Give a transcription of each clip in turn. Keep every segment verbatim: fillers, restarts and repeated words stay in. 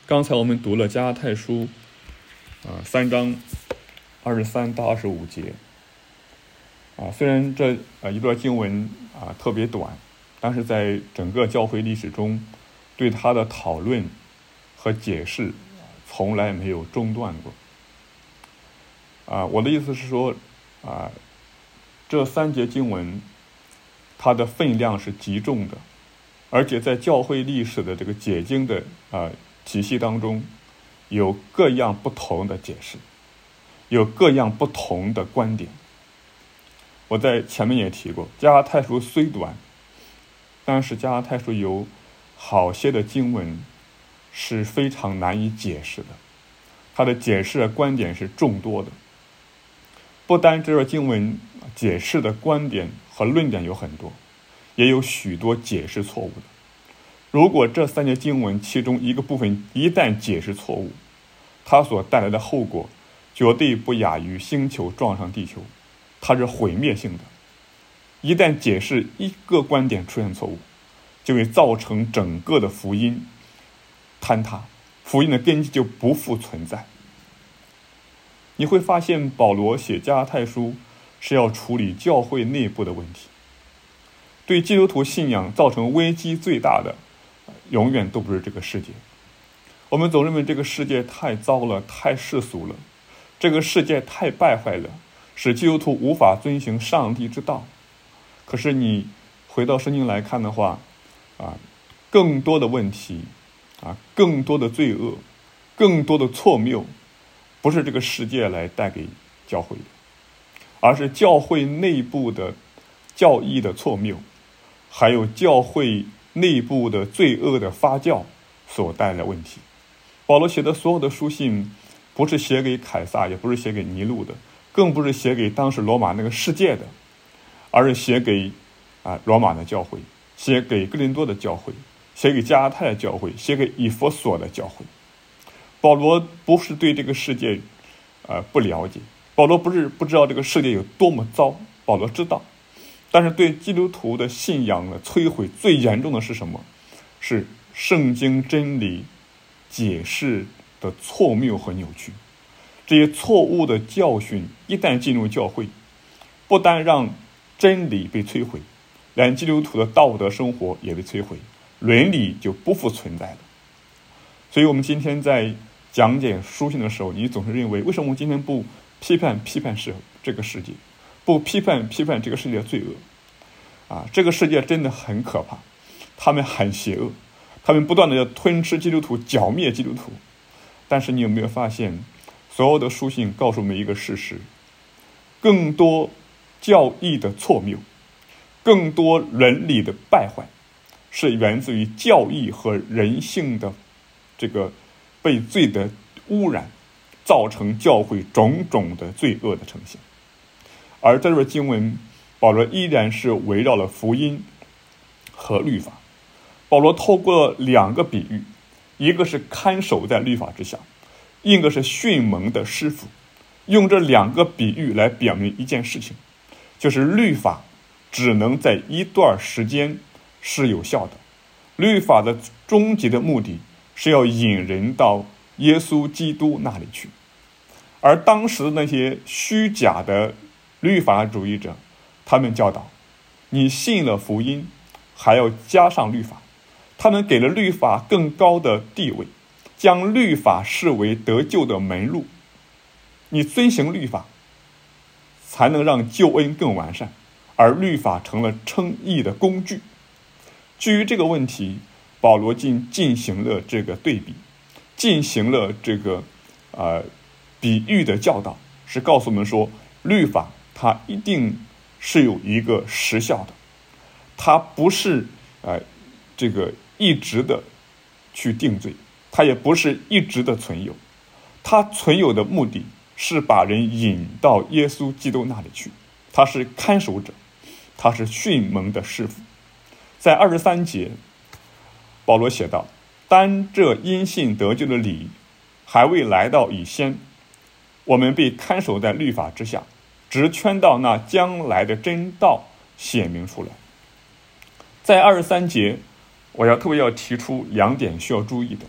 刚才我们读了加拉太书啊三章二十三到二十五节啊，虽然这啊一段经文啊特别短，但是在整个教会历史中，对它的讨论和解释从来没有中断过。啊，我的意思是说，啊，这三节经文，它的分量是极重的，而且在教会历史的这个解经的啊体系当中，有各样不同的解释，有各样不同的观点。我在前面也提过，加拉太书虽短，但是加拉太书有好些的经文是非常难以解释的，它的解释的观点是众多的。不单这段经文解释的观点和论点有很多，也有许多解释错误的。如果这三节经文其中一个部分一旦解释错误，它所带来的后果绝对不亚于星球撞上地球，它是毁灭性的。一旦解释一个观点出现错误，就会造成整个的福音坍塌，福音的根基就不复存在。你会发现保罗写加拉太书是要处理教会内部的问题，对基督徒信仰造成危机最大的永远都不是这个世界。我们总认为这个世界太糟了，太世俗了，这个世界太败坏了，使基督徒无法遵行上帝之道。可是你回到圣经来看的话啊，更多的问题啊，更多的罪恶，更多的错谬，不是这个世界来带给教会的，而是教会内部的教义的错谬，还有教会内部的罪恶的发酵所带来的问题。保罗写的所有的书信，不是写给凯撒，也不是写给尼禄的，更不是写给当时罗马那个世界的，而是写给啊罗马的教会，写给哥林多的教会，写给加拉太的教会，写给以弗所的教会。保罗不是对这个世界呃不了解，保罗不是不知道这个世界有多么糟，保罗知道。但是对基督徒的信仰的摧毁最严重的是什么？是圣经真理解释的错谬和扭曲。这些错误的教训一旦进入教会，不单让真理被摧毁，连基督徒的道德生活也被摧毁，伦理就不复存在了。所以我们今天在讲解书信的时候，你总是认为，为什么我们今天不批判批判是这个世界，不批判批判这个世界的罪恶啊？这个世界真的很可怕，他们很邪恶，他们不断的要吞吃基督徒，剿灭基督徒。但是你有没有发现，所有的书信告诉我们一个事实，更多教义的错谬，更多伦理的败坏，是源自于教义和人性的这个被罪的污染，造成教会种种的罪恶的呈现。而这段经文，保罗依然是围绕了福音和律法。保罗透过两个比喻，一个是看守在律法之下，一个是训蒙的师傅，用这两个比喻来表明一件事情，就是律法只能在一段时间是有效的，律法的终极的目的是要引人到耶稣基督那里去。而当时的那些虚假的律法主义者，他们教导你信了福音还要加上律法，他们给了律法更高的地位，将律法视为得救的门路，你遵行律法才能让救恩更完善，而律法成了称义的工具。基于这个问题，保罗进进行了这个对比，进行了这个呃比喻的教导，是告诉我们说，律法它一定是有一个时效的，它不是呃这个一直的去定罪，它也不是一直的存有，它存有的目的是把人引到耶稣基督那里去，他是看守者，他是训蒙的师傅。在二十三节，保罗写道，单这因信得救的理还未来到以先，我们被看守在律法之下，直圈到那将来的真道显明出来。在二十三节，我要特别要提出两点需要注意的。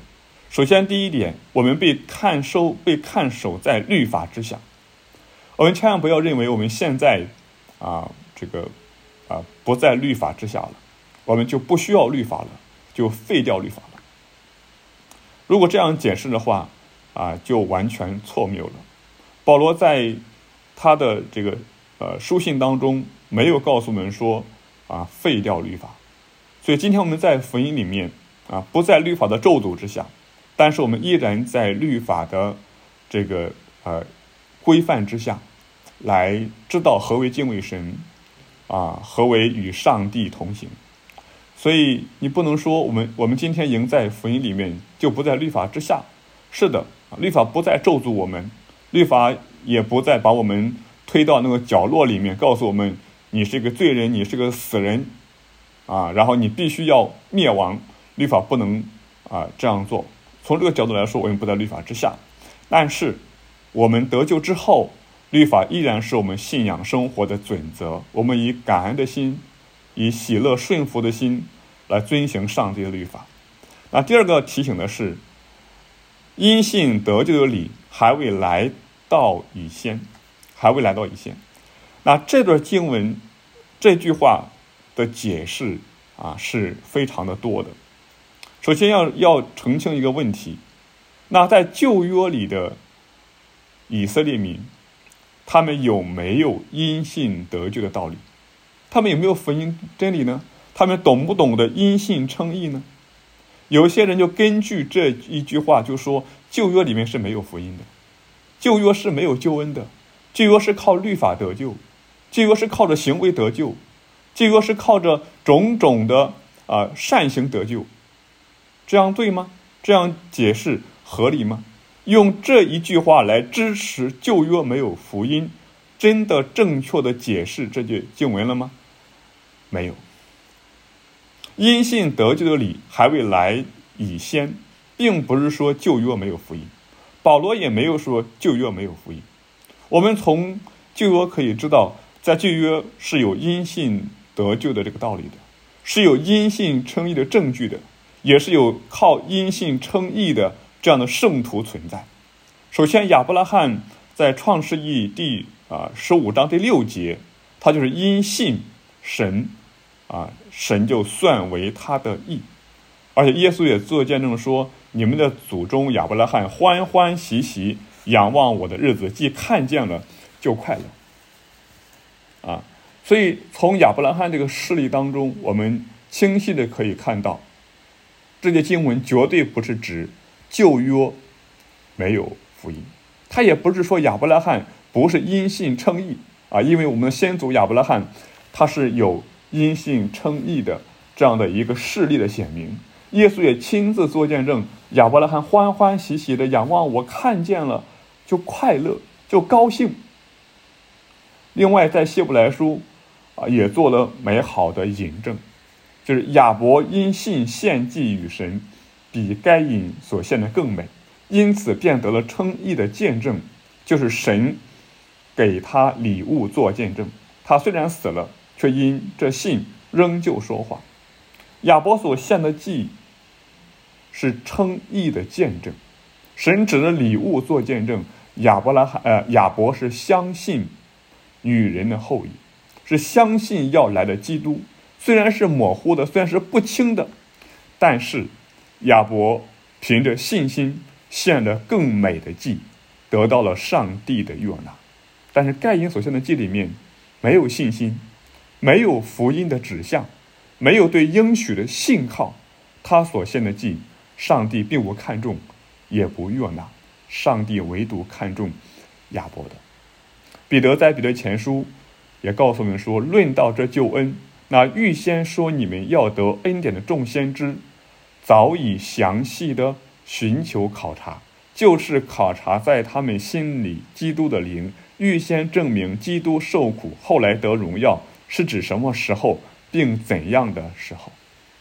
首先第一点，我们被看收被看守在律法之下。我们千万不要认为我们现在啊这个啊不在律法之下了，我们就不需要律法了，就废掉律法了。如果这样解释的话啊，就完全错谬了。保罗在他的这个呃书信当中没有告诉我们说啊废掉律法，所以今天我们在福音里面啊不在律法的咒诅之下，但是我们依然在律法的这个呃规范之下，来知道何为敬畏神啊，何为与上帝同行。所以你不能说我们我们今天赢在福音里面就不在律法之下。是的，律法不再咒诅我们，律法也不再把我们推到那个角落里面，告诉我们你是个罪人，你是个死人啊，然后你必须要灭亡。律法不能啊这样做。从这个角度来说，我们不在律法之下。但是我们得救之后，律法依然是我们信仰生活的准则。我们以感恩的心，以喜乐顺服的心来遵行上帝的律法。那第二个提醒的是，因信得救的理还未来到以先，还未来到以先。那这段经文这句话的解释啊是非常的多的。首先要要澄清一个问题，那在旧约里的以色列民，他们有没有因信得救的道理？他们有没有福音真理呢？他们懂不懂得因信称义呢？有些人就根据这一句话就说，旧约里面是没有福音的，旧约是没有救恩的，旧约是靠律法得救，旧约是靠着行为得救，旧约是靠着种种的啊、呃、善行得救。这样对吗？这样解释合理吗？用这一句话来支持旧约没有福音，真的正确的解释这句经文了吗？没有。因信得救的理还未来以先，并不是说旧约没有福音，保罗也没有说旧约没有福音。我们从旧约可以知道，在旧约是有因信得救的这个道理的，是有因信称义的证据的，也是有靠因信称义的这样的圣徒存在。首先，亚伯拉罕在创世纪第啊十五章第六节，他就是因信神啊，神就算为他的义。而且耶稣也做见证说，你们的祖宗亚伯拉罕欢欢喜喜仰望我的日子，既看见了就快乐啊。所以从亚伯拉罕这个事例当中，我们清晰的可以看到，这些经文绝对不是指旧约没有福音，他也不是说亚伯拉罕不是因信称义啊，因为我们的先祖亚伯拉罕他是有因信称义的这样的一个事例的显明。耶稣也亲自做见证，亚伯拉罕欢欢喜喜的仰望我，看见了就快乐，就高兴。另外在希伯来书啊也做了美好的引证，就是亚伯因信献祭与神，比该隐所献的更美，因此便得了称义的见证，就是神给他礼物做见证。他虽然死了，却因这信仍旧说话。亚伯所献的祭是称义的见证，神指着礼物做见证。亚伯拉罕呃亚伯是相信女人的后裔，是相信要来的基督，虽然是模糊的，虽然是不清的，但是亚伯凭着信心献了更美的祭，得到了上帝的悦纳。但是该隐所献的祭里面没有信心，没有福音的指向，没有对应许的信靠，他所献的祭上帝并不看重，也不悦纳，上帝唯独看重亚伯的。彼得在彼得前书也告诉我们说，论到这救恩，那预先说你们要得恩典的众先知，早已详细的寻求考察，就是考察在他们心里基督的灵，预先证明基督受苦后来得荣耀是指什么时候，并怎样的时候。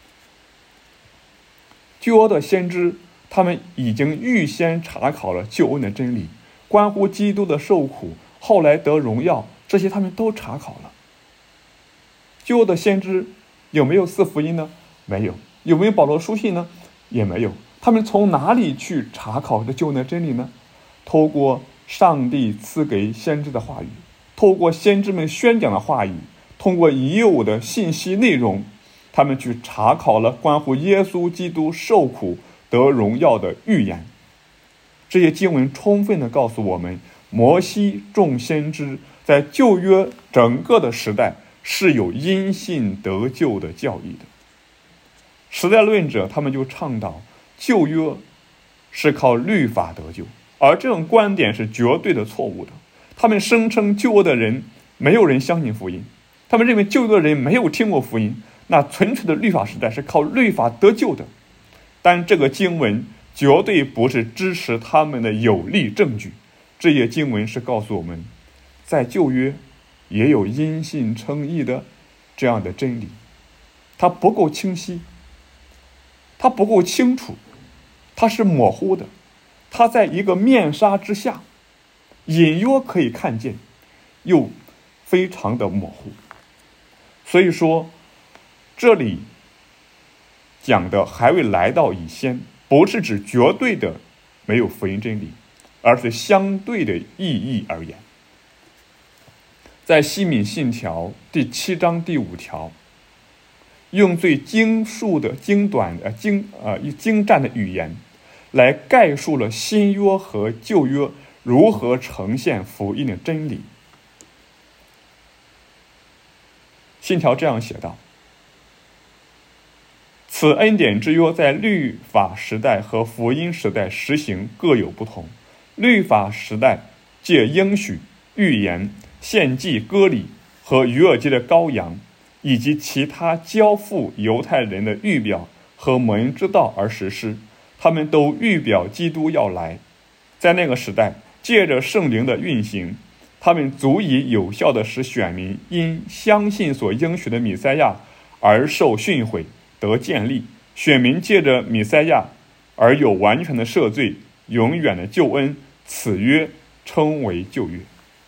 旧约的先知他们已经预先查考了救恩的真理，关乎基督的受苦后来得荣耀，这些他们都查考了。旧约的先知有没有四福音呢？没有。有没有保罗书信呢？也没有。 他们从哪里去查考这救恩的真理呢？透过上帝赐给先知的话语，透过先知们宣讲的话语，通过已有的信息内容，他们去查考了关乎耶稣基督受苦得荣耀的预言。这些经文充分地告诉我们，摩西众先知在旧约整个的时代是有因信得救的教义的。时代论者他们就倡导旧约是靠律法得救，而这种观点是绝对的错误的。他们声称旧约的人没有人相信福音，他们认为旧约的人没有听过福音，那纯粹的律法时代是靠律法得救的。但这个经文绝对不是支持他们的有力证据。这些经文是告诉我们，在旧约也有因信称义的这样的真理，它不够清晰，它不够清楚，它是模糊的，它在一个面纱之下，隐约可以看见，又非常的模糊。所以说，这里讲的还未来到以先，不是指绝对的没有福音真理，而是相对的意义而言。在西敏信条第七章第五条，用最精述的精短的精呃精湛的语言来概述了新约和旧约如何呈现福音的真理。信条这样写道：此恩典之约在律法时代和福音时代实行各有不同。律法时代借应许、预言、献祭、割礼和逾越节的羔羊，以及其他交付犹太人的预表和蒙之道而实施，他们都预表基督要来。在那个时代，借着圣灵的运行，他们足以有效地使选民因相信所应许的弥赛亚而受训诲得建立，选民借着弥赛亚而有完全的赦罪，永远的救恩，此约称为旧约。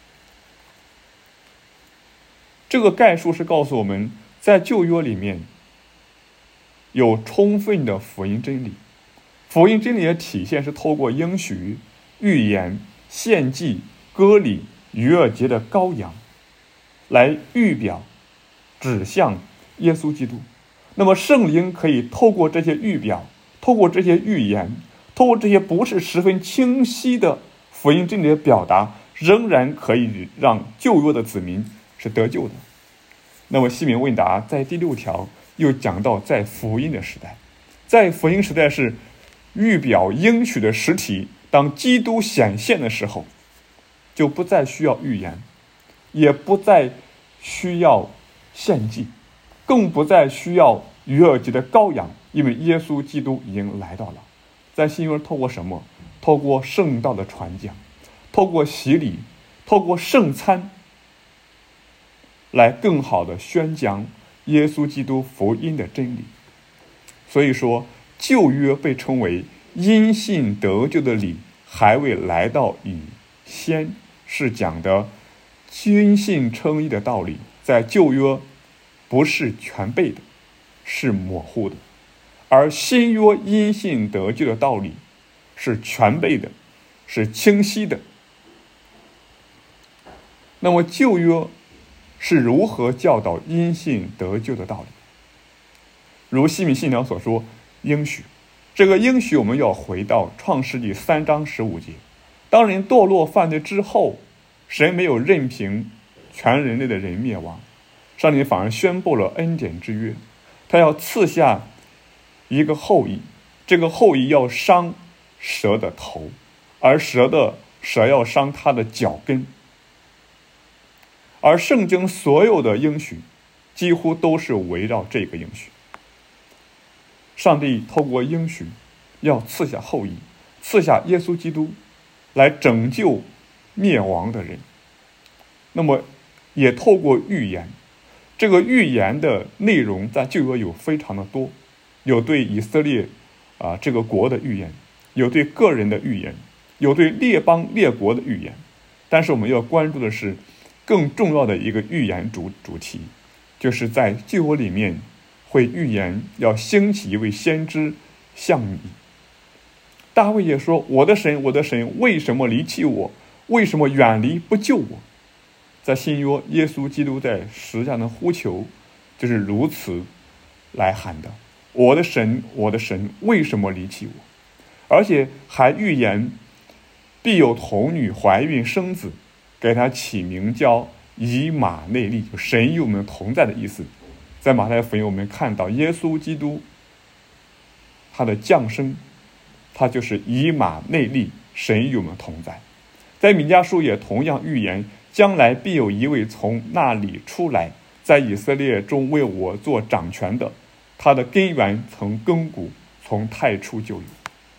这个概述是告诉我们，在旧约里面有充分的福音真理。福音真理的体现是透过应许、预言、献祭、割礼、逾越节的羔羊来预表指向耶稣基督。那么圣灵可以透过这些预表，透过这些预言，透过这些不是十分清晰的福音真理的表达，仍然可以让旧约的子民是得救的。那么西敏问答在第六条又讲到，在福音的时代，在福音时代是预表应许的实体，当基督显现的时候，就不再需要预言，也不再需要献祭，更不再需要逾越节的羔羊，因为耶稣基督已经来到了。在新约透过什么？透过圣道的传讲，透过洗礼，透过圣餐，来更好的宣讲耶稣基督福音的真理。所以说，旧约被称为因信得救的理，还未来到以先，是讲的因信称义的道理，在旧约不是全备的，是模糊的，而新约因信得救的道理是全备的，是清晰的。那么旧约是如何教导因信得救的道理？如西敏信条所说，应许，这个应许我们要回到创世纪三章十五节。当人堕落犯罪之后，神没有任凭全人类的人灭亡，上帝反而宣布了恩典之约，他要赐下一个后裔，这个后裔要伤蛇的头，而蛇的蛇要伤他的脚跟。而圣经所有的应许几乎都是围绕这个应许。上帝透过应许要赐下后裔，赐下耶稣基督来拯救灭亡的人。那么也透过预言，这个预言的内容在旧约有非常的多，有对以色列啊这个国的预言，有对个人的预言，有对列邦列国的预言。但是我们要关注的是更重要的一个预言主主题，就是在旧约里面会预言要兴起一位先知像你， 大卫也说：“我的神，我的神，为什么离弃我？为什么远离不救我？”在新约，耶稣基督在十字架的呼求就是如此来喊的：“我的神，我的神，为什么离弃我？”而且还预言必有童女怀孕生子，给他起名叫以马内利，就神与我们同在的意思。在马太福音我们看到耶稣基督他的降生，他就是以马内利，神与我们同在。在弥迦书也同样预言，将来必有一位从那里出来，在以色列中为我做掌权的，他的根源从亘古，从太初就有。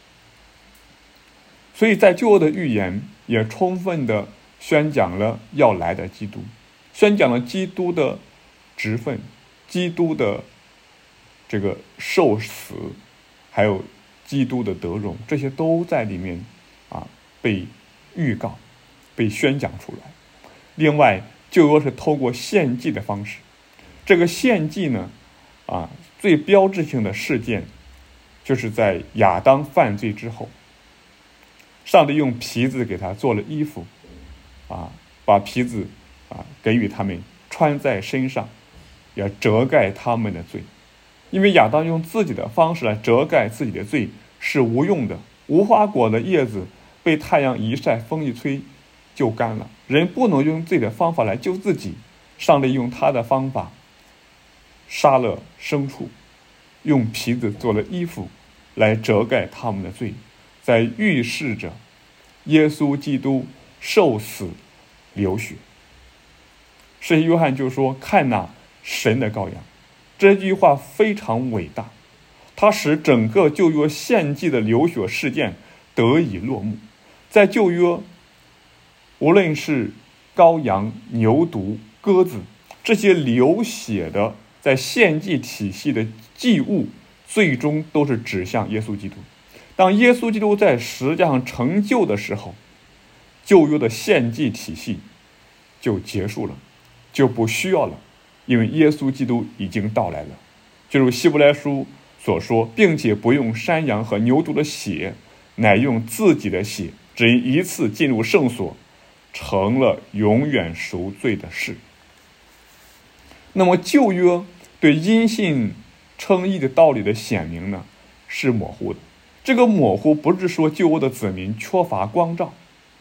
所以在旧约的预言也充分的宣讲了要来的基督，宣讲了基督的职分，基督的这个受死，还有基督的得荣，这些都在里面啊被预告，被宣讲出来。另外，旧约是透过献祭的方式，这个献祭呢，啊最标志性的事件，就是在亚当犯罪之后，上帝用皮子给他做了衣服，啊，把皮子啊给予他们穿在身上，也遮盖他们的罪。因为亚当用自己的方式来遮盖自己的罪是无用的，无花果的叶子被太阳一晒，风一吹就干了。人不能用自己的方法来救自己，上帝用他的方法杀了牲畜，用皮子做了衣服来遮盖他们的罪，在预示着耶稣基督受死流血。使徒约翰就说：“看哪，神的羔羊。”这句话非常伟大，它使整个旧约献祭的流血事件得以落幕。在旧约，无论是羔羊、牛犊、鸽子，这些流血的在献祭体系的祭物，最终都是指向耶稣基督。当耶稣基督在十字架上成就的时候，旧约的献祭体系就结束了，就不需要了，因为耶稣基督已经到来了。就如希伯来书所说，并且不用山羊和牛犊的血，乃用自己的血，只因一次进入圣所，成了永远赎罪的事。那么旧约对因信称义的道理的显明呢，是模糊的。这个模糊不是说旧约的子民缺乏光照，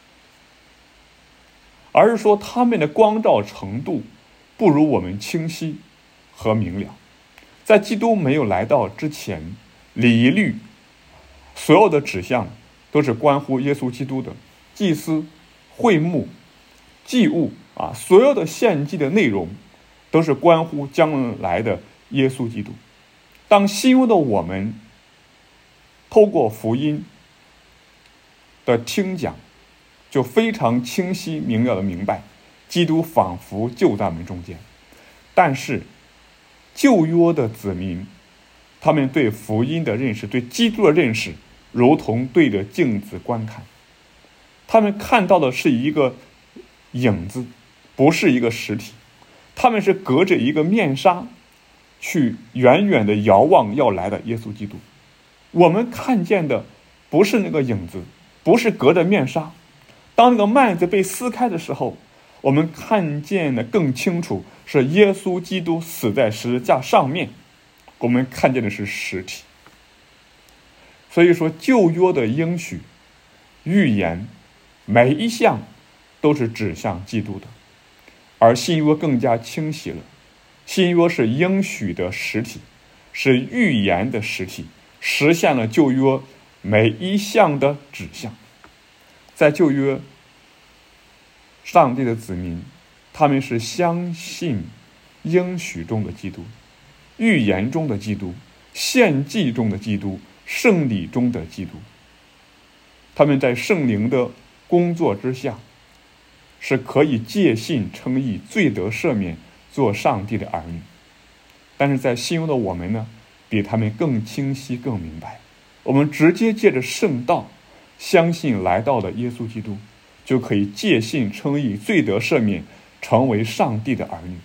而是说他们的光照程度不如我们清晰和明了。在基督没有来到之前，礼仪律所有的指向都是关乎耶稣基督的，祭司、会幕、祭物啊，所有的献祭的内容都是关乎将来的耶稣基督。当新约的我们透过福音的听讲，就非常清晰明了的明白，基督仿佛就在我们中间。但是旧约的子民，他们对福音的认识，对基督的认识，如同对着镜子观看，他们看到的是一个影子，不是一个实体。他们是隔着一个面纱去远远的遥望要来的耶稣基督。我们看见的不是那个影子，不是隔着面纱。当那个幔子被撕开的时候，我们看见的更清楚，是耶稣基督死在十字架上面，我们看见的是实体。所以说旧约的应许预言每一项都是指向基督的，而新约更加清晰了。新约是应许的实体，是预言的实体，实现了旧约每一项的指向。在旧约，上帝的子民，他们是相信应许中的基督，预言中的基督，献祭中的基督，圣礼中的基督。他们在圣灵的工作之下，是可以借信称义，罪得赦免，做上帝的儿女。但是在新约的我们呢，比他们更清晰更明白，我们直接借着圣道相信来到的耶稣基督，就可以借信称义，罪得赦免，成为上帝的儿女。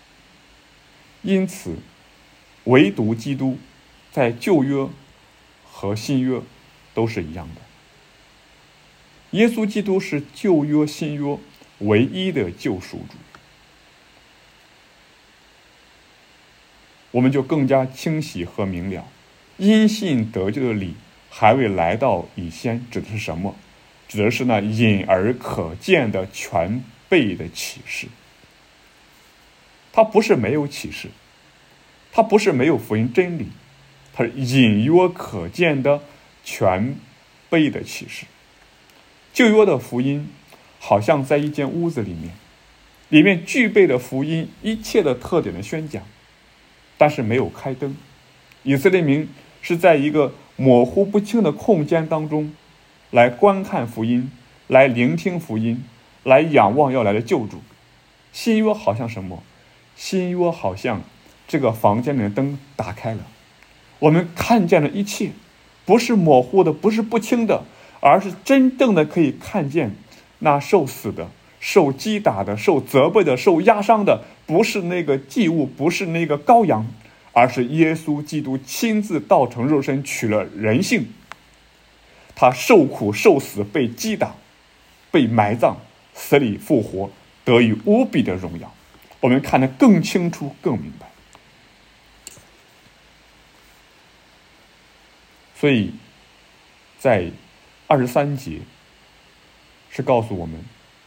因此唯独基督在旧约和新约都是一样的。耶稣基督是旧约新约唯一的救赎主，我们就更加清晰和明了，因信得救的理还未来到以先，指的是什么？指的是那隐而可见的全备的启示。它不是没有启示，它不是没有福音真理，它是隐约可见的全备的启示。旧约的福音好像在一间屋子里面，里面具备了福音一切的特点的宣讲，但是没有开灯。以色列民是在一个模糊不清的空间当中来观看福音，来聆听福音，来仰望要来的救主。新约好像什么？新约好像这个房间里的灯打开了，我们看见了一切，不是模糊的，不是不清的，而是真正的可以看见那受死的、受击打的、受责备的、受压伤的，不是那个祭物，不是那个羔羊，而是耶稣基督亲自道成肉身，取了人性，他受苦受死，被击打，被埋葬，死里复活，得以无比的荣耀。我们看得更清楚更明白。所以在二十三节是告诉我们，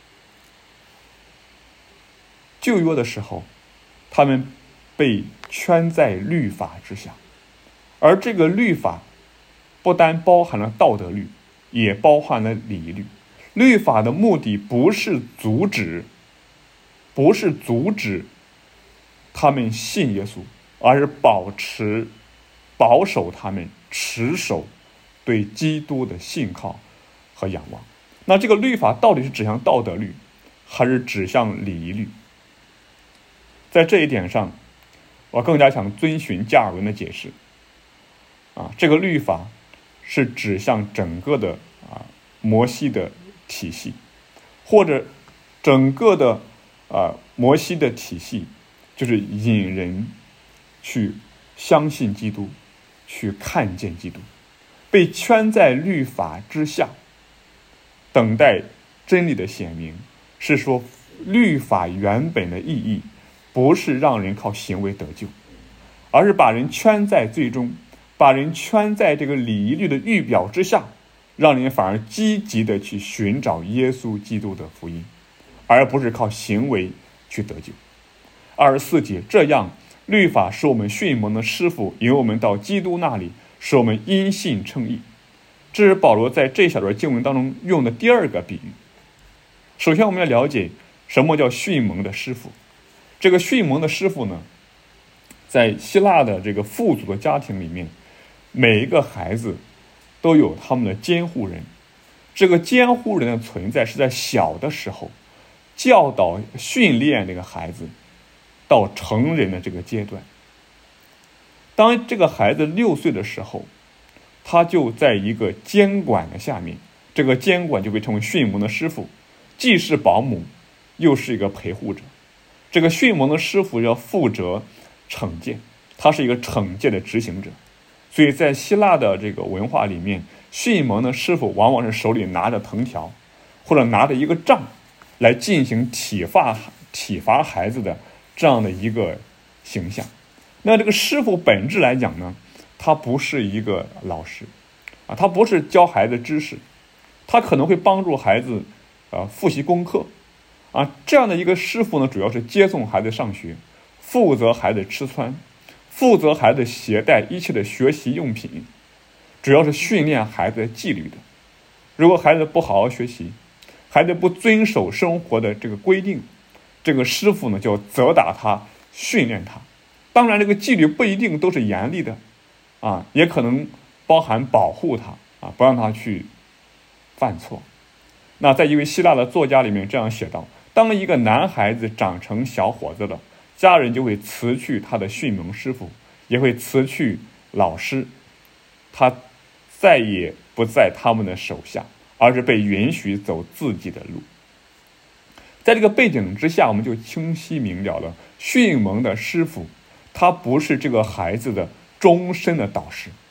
旧约的时候他们被圈在律法之下，而这个律法不单包含了道德律，也包含了礼仪律。律法的目的不是阻止不是阻止他们信耶稣，而是保持保守他们持守对基督的信靠和仰望。那这个律法到底是指向道德律，还是指向礼仪律？在这一点上，我更加想遵循加尔文的解释啊，这个律法是指向整个的啊摩西的体系，或者整个的啊摩西的体系就是引人去相信基督，去看见基督，被圈在律法之下，等待真理的显明。是说律法原本的意义不是让人靠行为得救，而是把人圈在最终，把人圈在这个礼仪律的预表之下，让人反而积极的去寻找耶稣基督的福音，而不是靠行为去得救。二十四节，这样律法是我们训蒙的师傅，引我们到基督那里，使我们因信称义。这是保罗在这小段经文当中用的第二个比喻。首先我们要了解什么叫训蒙的师傅。这个训蒙的师傅呢，在希腊的这个富足的家庭里面，每一个孩子都有他们的监护人。这个监护人的存在是在小的时候教导训练这个孩子到成人的这个阶段。当这个孩子六岁的时候，他就在一个监管的下面，这个监管就被称为训蒙的师傅，既是保姆又是一个陪护者。这个训蒙的师傅要负责惩戒，他是一个惩戒的执行者。所以在希腊的这个文化里面，训蒙的师傅往往是手里拿着藤条或者拿着一个杖来进行体罚体罚孩子的这样的一个形象。那这个师傅本质来讲呢，他不是一个老师啊，他不是教孩子知识，他可能会帮助孩子呃复习功课啊。这样的一个师傅呢，主要是接送孩子上学，负责孩子吃穿，负责孩子携带一切的学习用品，主要是训练孩子的纪律的。如果孩子不好好学习，孩子不遵守生活的这个规定，这个师傅呢就责打他，训练他。当然这个纪律不一定都是严厉的啊，也可能包含保护他啊，不让他去犯错。那在一位希腊的作家里面这样写道，当一个男孩子长成小伙子了，家人就会辞去他的训蒙师傅，也会辞去老师，他再也不在他们的手下，而是被允许走自己的路。在这个背景之下，我们就清晰明了了，训蒙的师傅他不是这个孩子的终身的导师，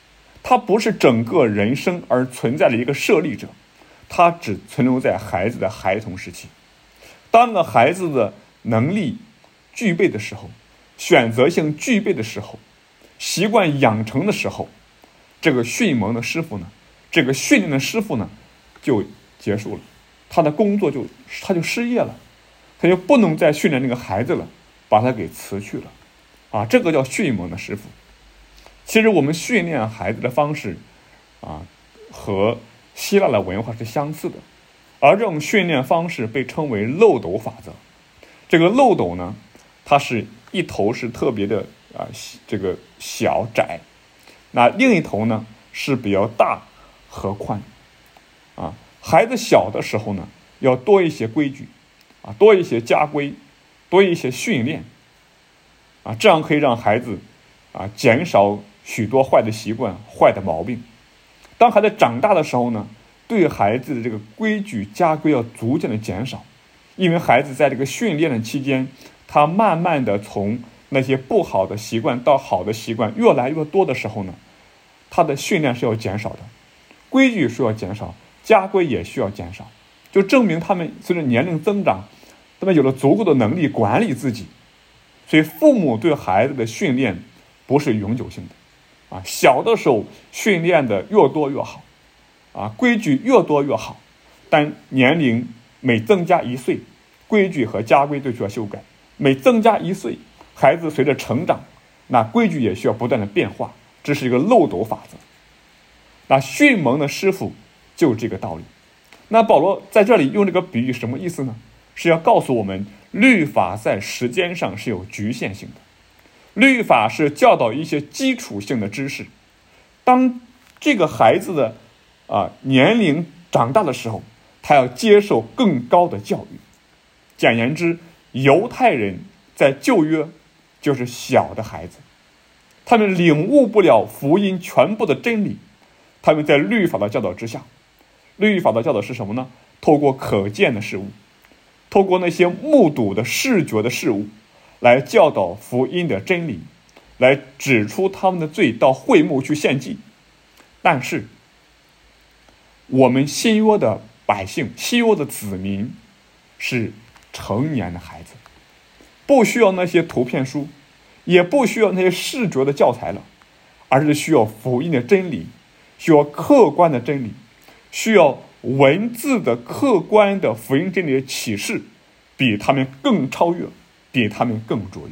他不是整个人生而存在的一个设立者，他只存留在孩子的孩童时期。当个孩子的能力具备的时候，选择性具备的时候，习惯养成的时候，这个训蒙的师傅呢，这个训练的师傅呢，就结束了，他的工作就他就失业了，他就不能再训练那个孩子了，把他给辞去了，啊，这个叫训蒙的师傅。其实我们训练孩子的方式，啊，和希腊的文化是相似的，而这种训练方式被称为漏斗法则。这个漏斗呢，它是一头是特别的啊，这个小窄，那另一头呢是比较大和宽，啊，孩子小的时候呢，要多一些规矩，啊，多一些家规，多一些训练，啊，这样可以让孩子啊减少许多坏的习惯、坏的毛病。当孩子长大的时候呢，对孩子的这个规矩家规要逐渐的减少，因为孩子在这个训练的期间，他慢慢的从那些不好的习惯到好的习惯越来越多的时候呢，他的训练是要减少的，规矩是要减少，家规也需要减少，就证明他们随着年龄增长，他们有了足够的能力管理自己。所以父母对孩子的训练不是永久性的，啊，小的时候训练的越多越好，啊，规矩越多越好，但年龄每增加一岁，规矩和家规都需要修改，每增加一岁，孩子随着成长，那规矩也需要不断的变化，这是一个漏斗法则。那训蒙的师傅就这个道理。那保罗在这里用这个比喻什么意思呢？是要告诉我们，律法在时间上是有局限性的，律法是教导一些基础性的知识。当这个孩子的啊年龄长大的时候，他要接受更高的教育。简言之，犹太人在旧约就是小的孩子，他们领悟不了福音全部的真理，他们在律法的教导之下。律法的教导是什么呢？透过可见的事物，透过那些目睹的视觉的事物，来教导福音的真理，来指出他们的罪，到会幕去献祭。但是我们新约的百姓，新约的子民是成年的孩子，不需要那些图片书，也不需要那些视觉的教材了，而是需要福音的真理，需要客观的真理，需要文字的客观的福音真理的启示，比他们更超越，比他们更卓越。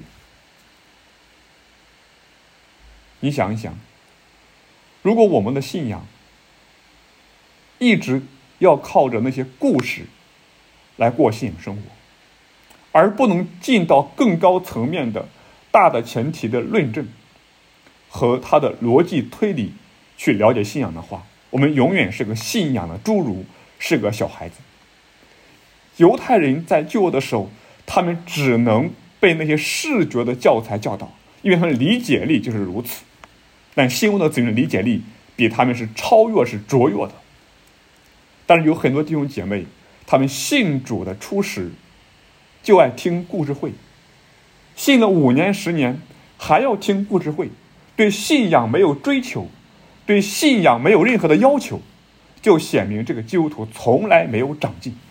你想一想，如果我们的信仰一直要靠着那些故事来过信仰生活，而不能进到更高层面的大的前提的论证和他的逻辑推理去了解信仰的话，我们永远是个信仰的侏儒，是个小孩子。犹太人在旧约的时候，他们只能被那些视觉的教材教导，因为他们理解力就是如此。但新约的子民的理解力比他们是超越，是卓越的。但是有很多弟兄姐妹，他们信主的初始就爱听故事会，信了五年十年还要听故事会，对信仰没有追求，对信仰没有任何的要求，就显明这个基督徒从来没有长进。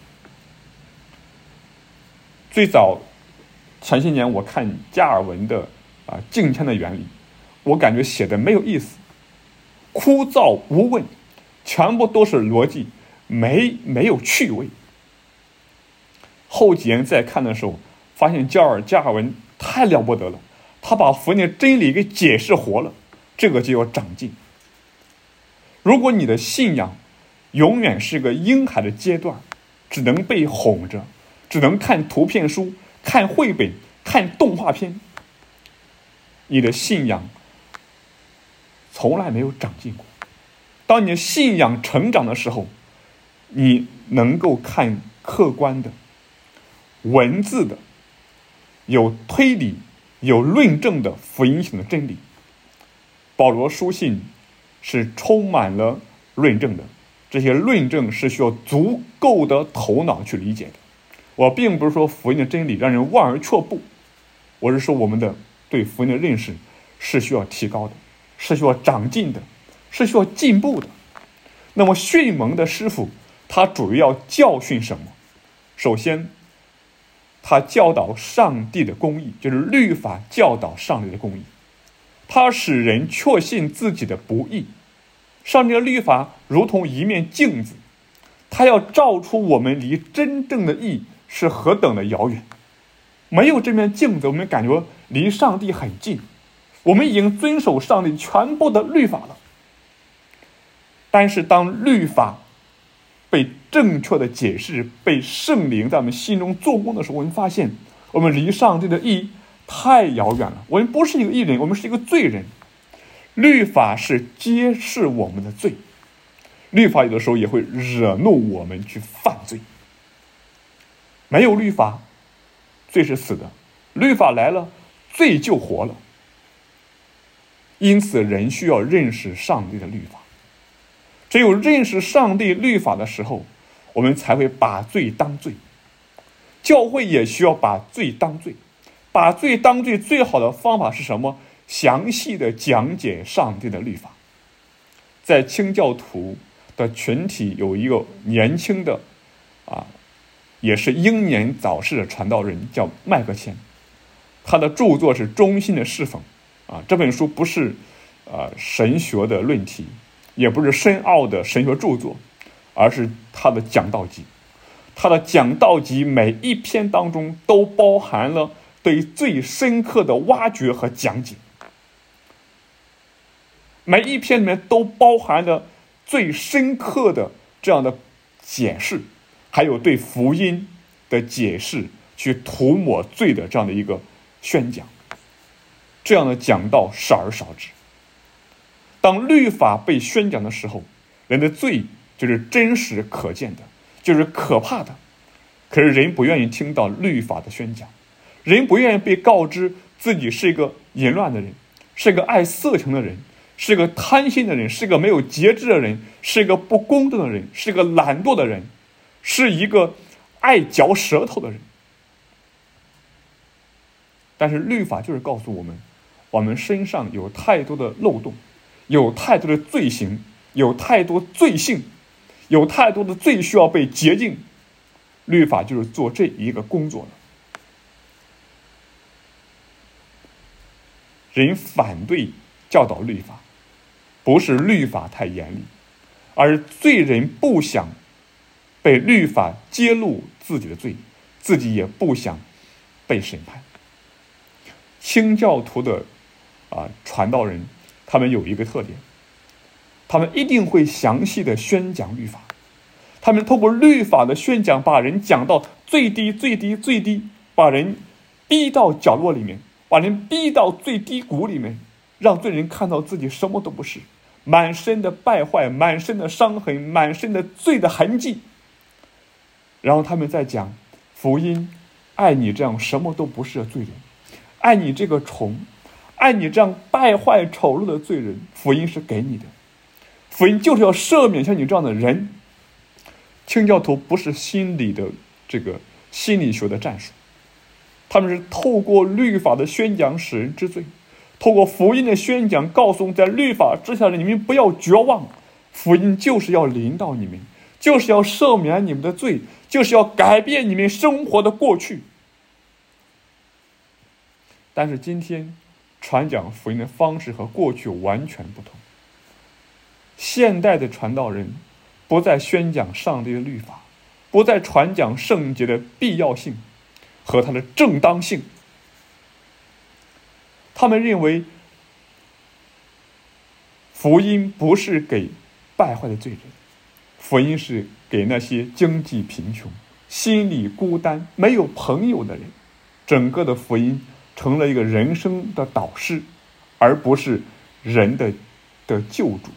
最早前些年我看加尔文的啊敬虔的原理，我感觉写的没有意思，枯燥无味，全部都是逻辑，没没有趣味。后几年再看的时候，发现加尔加尔文太了不得了，他把福音的真理给解释活了，这个就要长进。如果你的信仰永远是个婴孩的阶段，只能被哄着，只能看图片书、看绘本、看动画片，你的信仰从来没有长进过。当你的信仰成长的时候，你能够看客观的、文字的、有推理、有论证的福音性的真理。保罗书信是充满了论证的，这些论证是需要足够的头脑去理解的。我并不是说福音的真理让人望而却步，我是说我们的对福音的认识是需要提高的，是需要长进的， 是需要进步的。那么训蒙的师傅，他主要教训什么？首先，他教导上帝的公义，就是律法教导上帝的公义。他使人确信自己的不义。上帝的律法如同一面镜子，他要照出我们离真正的义是何等的遥远。没有这面镜子，我们感觉离上帝很近，我们已经遵守上帝全部的律法了。但是当律法被正确的解释，被圣灵在我们心中做工的时候，我们发现我们离上帝的义太遥远了。我们不是一个义人，我们是一个罪人。律法是揭示我们的罪，律法有的时候也会惹怒我们去犯罪。没有律法，罪是死的；律法来了，罪就活了。因此人需要认识上帝的律法，只有认识上帝律法的时候，我们才会把罪当罪。教会也需要把罪当罪。把罪当罪最好的方法是什么？详细的讲解上帝的律法。在清教徒的群体有一个年轻的啊，也是英年早逝的传道人，叫麦克谦。他的著作是《忠心的侍奉》啊，这本书不是啊神学的论题，也不是深奥的神学著作，而是他的讲道集。他的讲道集每一篇当中都包含了对最深刻的挖掘和讲解，每一篇里面都包含了最深刻的这样的解释，还有对福音的解释，去涂抹罪的这样的一个宣讲。这样的讲道少而少之。当律法被宣讲的时候，人的罪就是真实可见的，就是可怕的。可是人不愿意听到律法的宣讲，人不愿意被告知自己是一个淫乱的人，是一个爱色情的人，是个贪心的人，是个没有节制的人，是个不公正的人，是个懒惰的人，是一个爱嚼舌头的人。但是律法就是告诉我们，我们身上有太多的漏洞，有太多的罪行，有太多罪性，有太多的罪需要被洁净。律法就是做这一个工作的。人反对教导律法，不是律法太严厉，而罪人不想被律法揭露自己的罪，自己也不想被审判。清教徒的啊传道人，他们有一个特点，他们一定会详细的宣讲律法，他们透过律法的宣讲，把人讲到最低最低最低，把人逼到角落里面，把人逼到最低谷里面，让罪人看到自己什么都不是，满身的败坏，满身的伤痕，满身的罪的痕迹。然后他们在讲福音，爱你这样什么都不是的罪人，爱你这个虫，爱你这样败坏丑陋的罪人，福音是给你的，福音就是要赦免像你这样的人。清教徒不是心理的这个心理学的战术，他们是透过律法的宣讲使人知罪，透过福音的宣讲告诉在律法之下的你们不要绝望，福音就是要临到你们，就是要赦免你们的罪，就是要改变你们生活的过去。但是今天传讲福音的方式和过去完全不同。现代的传道人不再宣讲上帝的律法，不再传讲圣洁的必要性和它的正当性。他们认为福音不是给败坏的罪人，福音是给那些经济贫穷、心理孤单、没有朋友的人。整个的福音成了一个人生的导师，而不是人的的救主。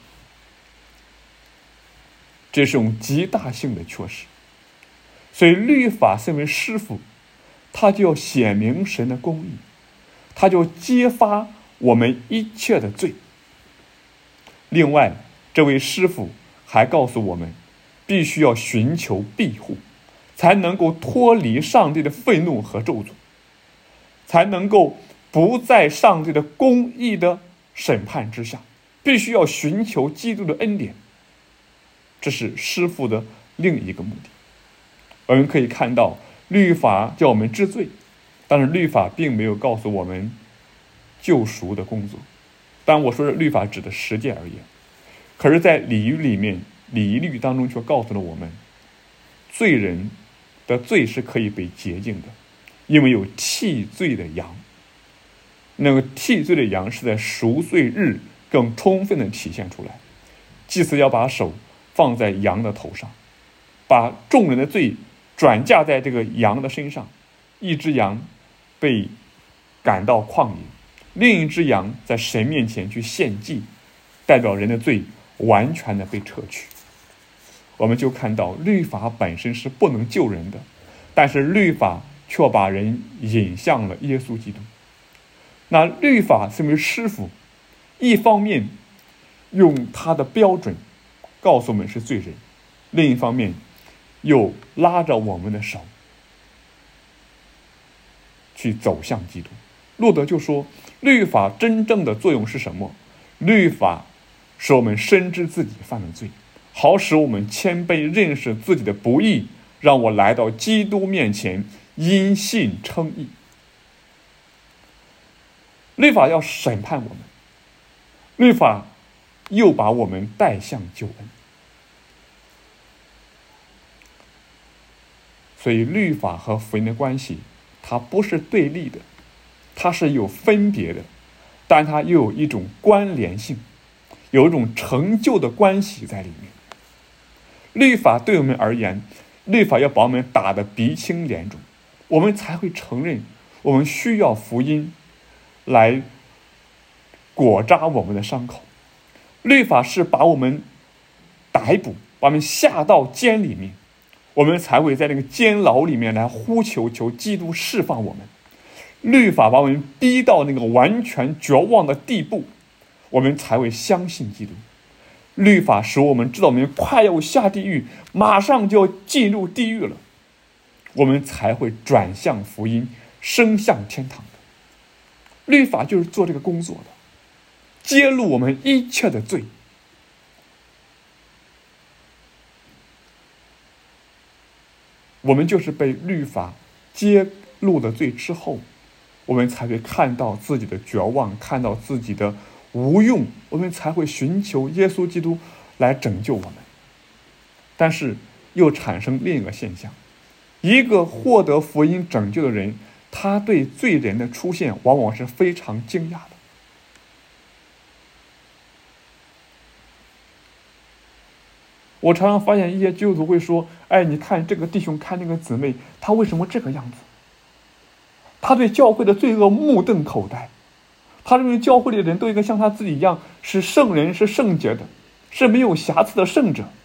这是种极大性的缺失。所以律法身为师傅，他就要显明神的公义，他就揭发我们一切的罪。另外，这位师傅还告诉我们，必须要寻求庇护，才能够脱离上帝的愤怒和咒诅，才能够不在上帝的公义的审判之下。 必须要寻求基督的恩典。这是师父的另一个目的。我们可以看到，律法叫我们知罪，但是律法并没有告诉我们救赎的工作。当然我说的律法指的实践而言，可是在礼仪里面，礼仪律当中却告诉了我们，罪人的罪是可以被洁净的，因为有替罪的羊。那个替罪的羊是在赎罪日更充分的体现出来。祭司要把手放在羊的头上，把众人的罪转嫁在这个羊的身上，一只羊被赶到旷野，另一只羊在神面前去献祭，代表人的罪完全的被撤去。我们就看到律法本身是不能救人的，但是律法却把人引向了耶稣基督。那律法身为师傅，一方面用他的标准告诉我们是罪人，另一方面又拉着我们的手去走向基督。路德就说，律法真正的作用是什么？律法使我们深知自己犯了罪，好使我们谦卑认识自己的不义，让我来到基督面前，因信称义。律法要审判我们，律法又把我们带向救恩。所以律法和福音的关系，它不是对立的，它是有分别的，但它又有一种关联性，有一种成就的关系在里面。律法对我们而言，律法要把我们打得鼻青脸肿，我们才会承认我们需要福音来裹扎我们的伤口。律法是把我们逮捕，把我们下到监里面，我们才会在那个监牢里面来呼求，求基督释放我们。律法把我们逼到那个完全绝望的地步，我们才会相信基督。律法使我们知道我们快要下地狱，马上就要进入地狱了，我们才会转向福音，升向天堂的。律法就是做这个工作的，揭露我们一切的罪。我们就是被律法揭露的罪之后，我们才会看到自己的绝望，看到自己的无用，我们才会寻求耶稣基督来拯救我们。但是又产生另一个现象，一个获得福音拯救的人，他对罪人的出现往往是非常惊讶的。我常常发现一些基督徒会说，哎，你看这个弟兄，看那个姊妹，他为什么这个样子？他对教会的罪恶目瞪口呆，他认为教会里的人都应该像他自己一样，是圣人，是圣洁的，是没有瑕疵的圣者。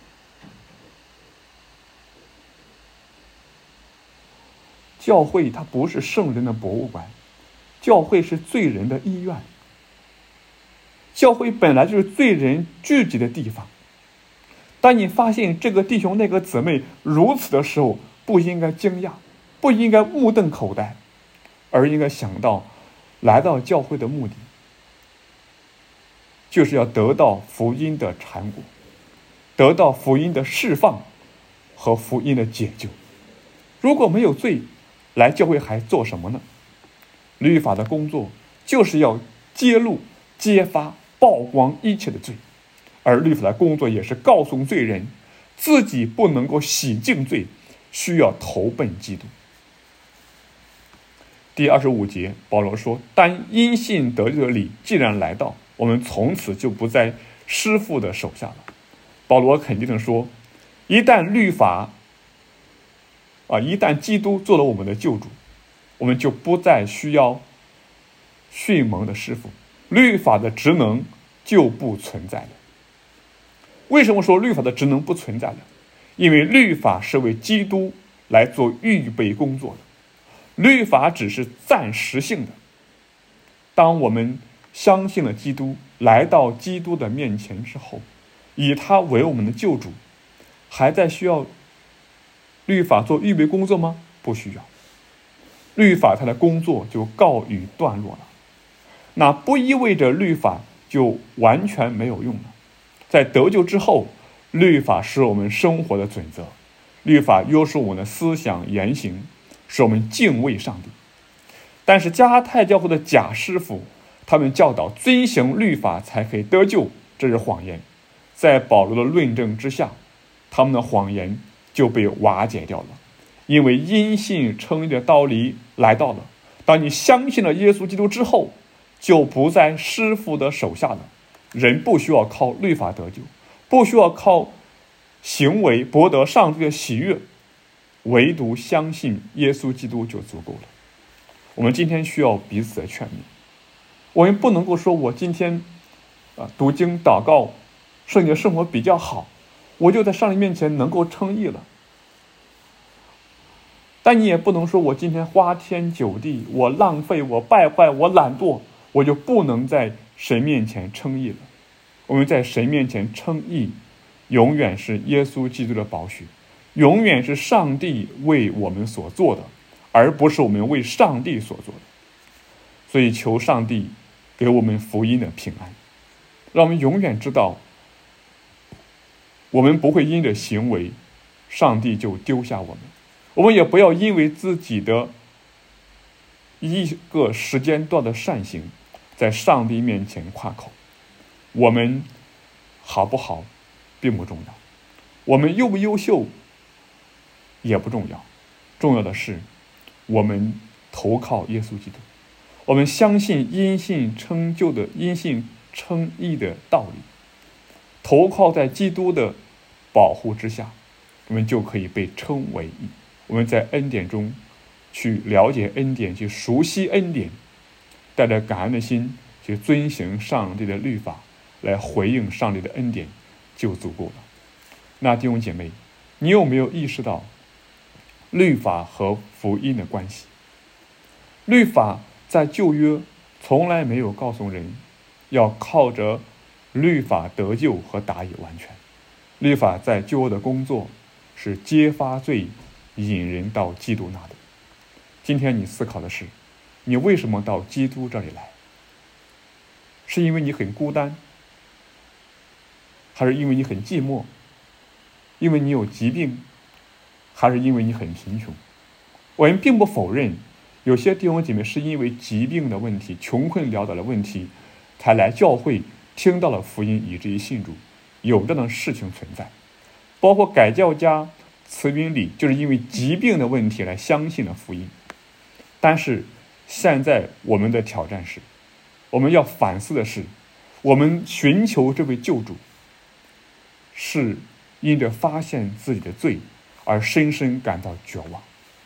教会它不是圣人的博物馆，教会是罪人的医院。教会本来就是罪人聚集的地方。当你发现这个弟兄那个姊妹如此的时候，不应该惊讶，不应该目瞪口呆，而应该想到来到教会的目的就是要得到福音的产果，得到福音的释放和福音的解救。如果没有罪，来教会还做什么呢？律法的工作就是要揭露、揭发、曝光一切的罪，而律法的工作也是告诉罪人自己不能够洗净罪，需要投奔基督。第二十五节，保罗说，但因信得救的理既然来到，我们从此就不在师傅的手下了。保罗肯定的说，一旦律法啊，一旦基督做了我们的救主，我们就不再需要训蒙的师傅，律法的职能就不存在了。为什么说律法的职能不存在了？因为律法是为基督来做预备工作的，律法只是暂时性的。当我们相信了基督，来到基督的面前之后，以他为我们的救主，还在需要律法做预备工作吗？不需要。律法它的工作就告一段落了。那不意味着律法就完全没有用了。在得救之后，律法是我们生活的准则，律法约束我们的思想言行，使我们敬畏上帝。但是加太教会的假师傅，他们教导遵行律法才可以得救，这是谎言。在保罗的论证之下，他们的谎言就被瓦解掉了。因为因信称义的道理来到了，当你相信了耶稣基督之后，就不在师傅的手下了。人不需要靠律法得救，不需要靠行为博得上帝的喜悦，唯独相信耶稣基督就足够了。我们今天需要彼此的劝勉，我们不能够说我今天啊读经祷告圣洁生活比较好，我就在上帝面前能够称义了。但你也不能说我今天花天酒地，我浪费，我败坏，我懒惰，我就不能在神面前称义了。我们在神面前称义，永远是耶稣基督的宝血，永远是上帝为我们所做的，而不是我们为上帝所做的。所以求上帝给我们福音的平安，让我们永远知道，我们不会因着行为，上帝就丢下我们。我们也不要因为自己的一个时间段的善行，在上帝面前夸口。我们好不好并不重要，我们优不优秀也不重要，重要的是我们投靠耶稣基督，我们相信因信称救的因信称义的道理，投靠在基督的保护之下，我们就可以被称为义。我们在恩典中去了解恩典，去熟悉恩典，带着感恩的心去遵行上帝的律法，来回应上帝的恩典，就足够了。那弟兄姐妹，你有没有意识到律法和福音的关系？律法在旧约从来没有告诉人要靠着律法得救和打以完全。律法在旧约的工作是揭发罪，引人到基督那里。今天你思考的是，你为什么到基督这里来？是因为你很孤单，还是因为你很寂寞？因为你有疾病，还是因为你很贫穷？我们并不否认，有些弟兄姐妹是因为疾病的问题、穷困潦倒的问题，才来教会听到了福音，以至于信主，有这样的事情存在。包括改教家慈云里，就是因为疾病的问题来相信了福音。但是现在我们的挑战是，我们要反思的是，我们寻求这位救主，是因着发现自己的罪而深深感到绝望，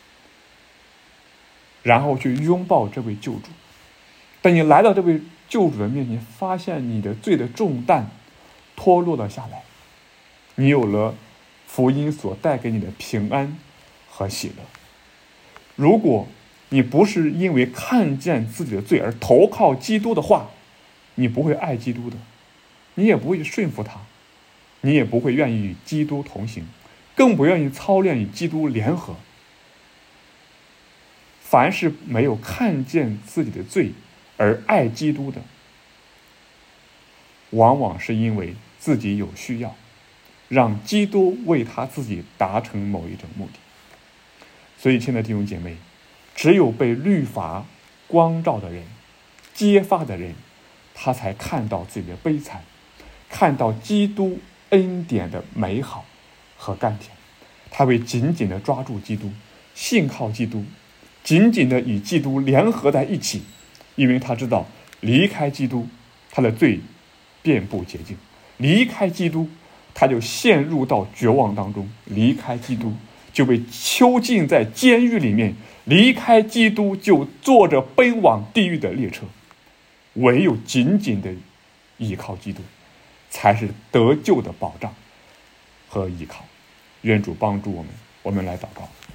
然后去拥抱这位救主。等你来到这位救主的面前，发现你的罪的重担脱落了下来，你有了福音所带给你的平安和喜乐。如果你不是因为看见自己的罪而投靠基督的话，你不会爱基督的，你也不会顺服他，你也不会愿意与基督同行，更不愿意操练与基督联合。凡是没有看见自己的罪而爱基督的，往往是因为自己有需要，让基督为他自己达成某一种目的。所以亲爱的弟兄姐妹，只有被律法光照的人，揭发的人，他才看到自己的悲惨，看到基督恩典的美好和甘甜，他会紧紧地抓住基督，信靠基督，紧紧地与基督联合在一起，因为他知道离开基督，他的罪遍布洁净，离开基督，他就陷入到绝望当中，离开基督就被囚禁在监狱里面，离开基督就坐着奔往地狱的列车。唯有紧紧的依靠基督，才是得救的保障和依靠。愿主帮助我们，我们来祷告。